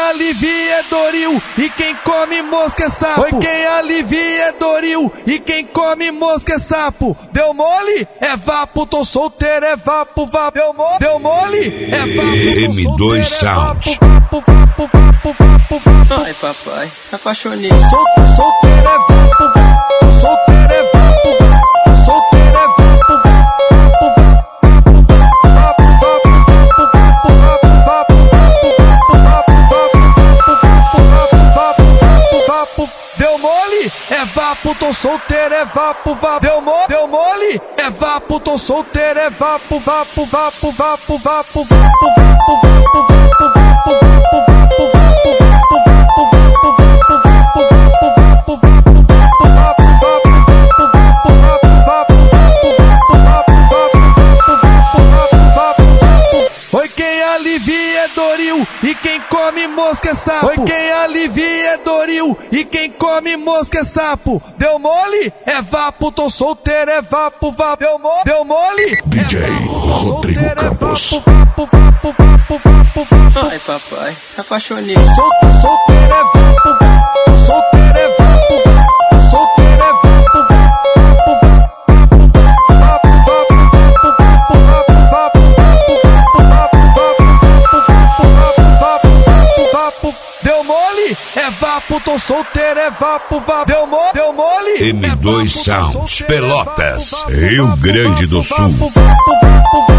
alivia é Doril e quem come mosca é sapo. Oi, quem alivia é Doril e quem come mosca é sapo. Deu mole? É vapo, tô solteiro, é vapo, vapo. Deu mole? É vapo, M2 Sound. Ai, papai, apaixonei. Solteiro é vapo, solteiro é vapo, solteiro é vapo, vapo. Deu mole? É vapo, tô solteiro, é vapo, vapo. Deu mole? É vapo, tô solteiro, é vapo, vapo, vapo, vapo, vapo, vapo, vapo, vapo, vapo, vapo, vapo, alivia é Doril e quem come mosca é sapo. Oi, quem alivia é Doril e quem come mosca é sapo. Deu mole? É vapo, tô solteiro, é vapo, vapo. Deu mole? DJ Rodrigo Campos. Ai, papai, apaixonei. Solteiro é vapo, solteiro é vapo, solteiro é vapo. Deu mole? É vapo, tô solteiro, é vapo, vapo. Deu mole? M2 Sound, Pelotas, Rio Grande do Sul.